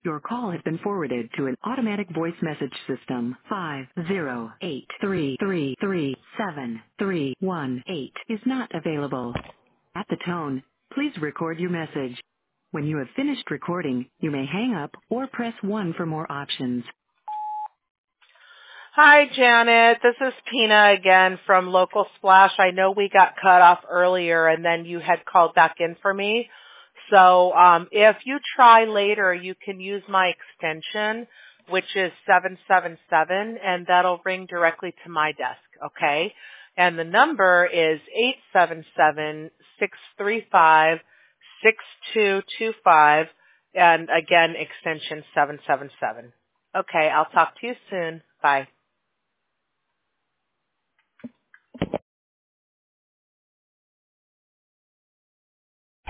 Your call has been forwarded to an automatic voice message system. 508333731 is not available. At the tone, please record your message. When you have finished recording, you may hang up or press 1 for more options. Hi, Janet. This is Tina again from Local Splash. I know we got cut off earlier and then you had called back in for me. So if you try later, you can use my extension, which is 777, and that'll ring directly to my desk, okay? And the number is 877-635-6225, and again, extension 777. Okay, I'll talk to you soon. Bye.